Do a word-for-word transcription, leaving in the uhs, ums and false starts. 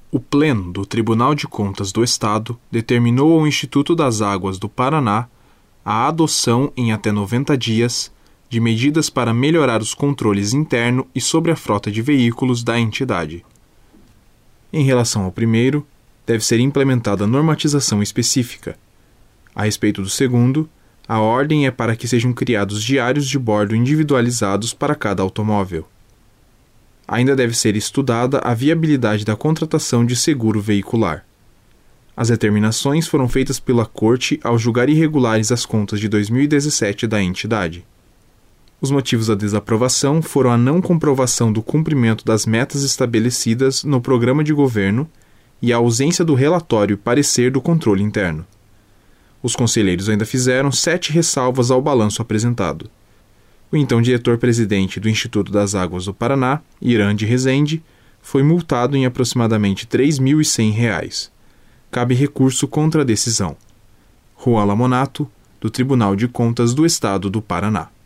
O Pleno do Tribunal de Contas do Estado determinou ao Instituto das Águas do Paraná a adoção em até noventa dias de medidas para melhorar os controles interno e sobre a frota de veículos da entidade. Em relação ao primeiro, deve ser implementada normatização específica. A respeito do segundo, a ordem é para que sejam criados diários de bordo individualizados para cada automóvel. Ainda deve ser estudada a viabilidade da contratação de seguro veicular. As determinações foram feitas pela Corte ao julgar irregulares as contas de dois mil e dezessete da entidade. Os motivos da desaprovação foram a não comprovação do cumprimento das metas estabelecidas no programa de governo e a ausência do relatório e parecer do controle interno. Os conselheiros ainda fizeram sete ressalvas ao balanço apresentado. O então diretor-presidente do Instituto das Águas do Paraná, Irande Rezende, foi multado em aproximadamente três mil e cem reais. Cabe recurso contra a decisão. Juan Lamonato, do Tribunal de Contas do Estado do Paraná.